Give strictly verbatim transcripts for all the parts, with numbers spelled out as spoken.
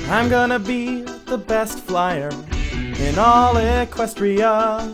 I'm gonna be the best flyer in all Equestria.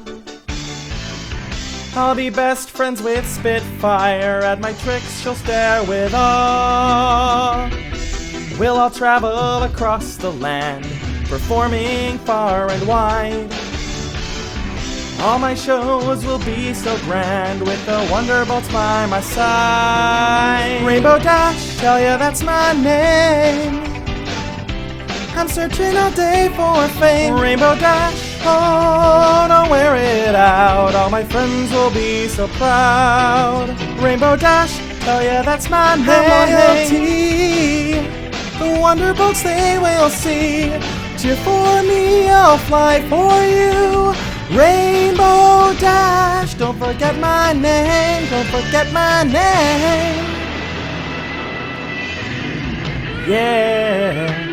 I'll be best friends with Spitfire. At my tricks she'll stare with awe. We'll all travel across the land, performing far and wide. All my shows will be so grand, with the Wonderbolts by my side. Rainbow Dash, tell ya that's my name. I'm searching all day for fame. Rainbow Dash, oh, don't wear it out. All my friends will be so proud. Rainbow Dash, tell ya that's my name. Loyalty, the Wonderbolts they will see. Cheer for me, I'll fly for you. Rainbow Dash, don't forget my name. Don't forget my name. Yeah.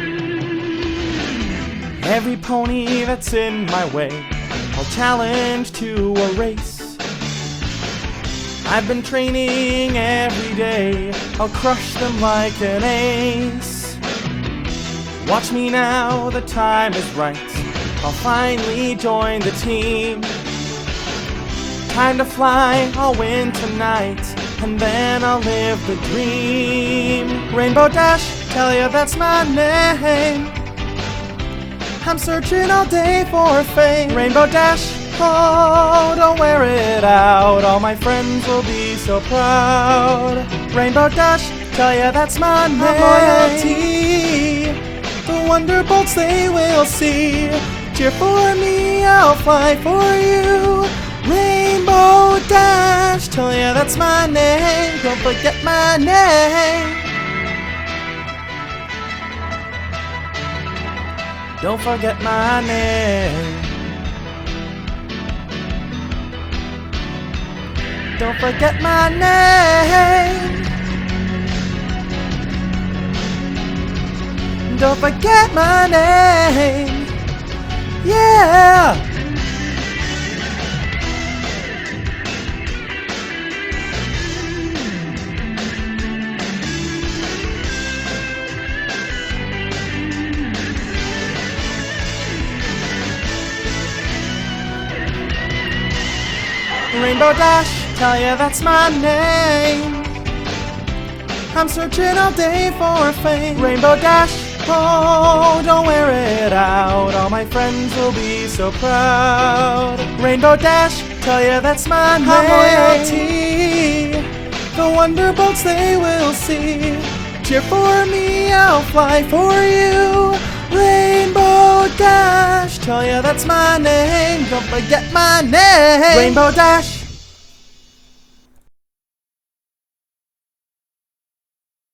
Every pony that's in my way, I'll challenge to a race. I've been training every day, I'll crush them like an ace. Watch me now, the time is right, I'll finally join the team. Time to fly, I'll win tonight, and then I'll live the dream. Rainbow Dash, tell ya that's my name. I'm searching all day for fame. Rainbow Dash, oh, don't wear it out. All my friends will be so proud. Rainbow Dash, tell ya that's my name. Loyalty, the Wonderbolts they will see. Cheer for me, I'll fly for you. Rainbow Dash, tell ya that's my name. Don't forget my name. Don't forget my name. Don't forget my name. Don't forget my name. Yeah. Rainbow Dash, tell ya that's my name. I'm searching all day for fame. Rainbow Dash, oh, don't wear it out. All my friends will be so proud. Rainbow Dash, tell ya that's my name. Loyalty, the Wonderbolts they will see. Cheer for me, I'll fly for you. Rainbow Dash, tell ya that's my name. Don't forget my name. Rainbow Dash.